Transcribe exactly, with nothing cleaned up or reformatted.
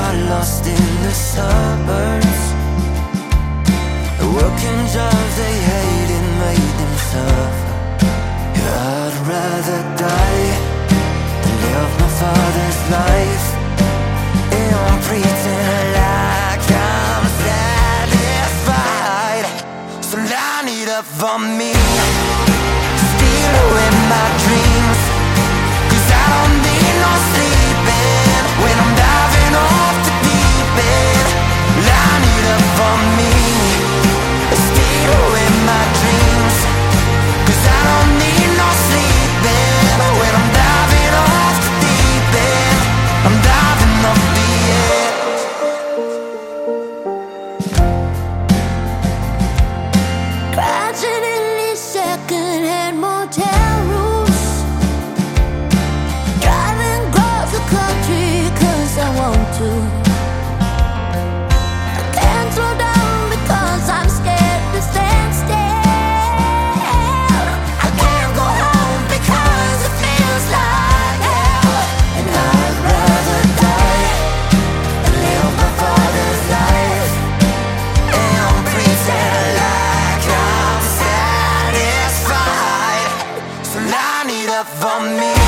got lost in the suburbs. The working jobs they hated made them suffer. Yeah, I'd rather die than live my father's life. And I'm pretending like I'm satisfied. So line it up for me, steal away my dreams, 'cause I don't need no sleeping when I'm diving off the deep end. Line it up for me, steal away my dreams, 'cause I don't need no sleeping when I'm diving off the deep end. I'm diving off the edge. Crashing in these second-hand motel rooms, driving across the country 'cause I want to. I can't slow down because I'm scared to stand still. I can't go home because it feels like hell. And I'd rather die than live my father's life. And I'm pretending like I'm satisfied. So line it up for me,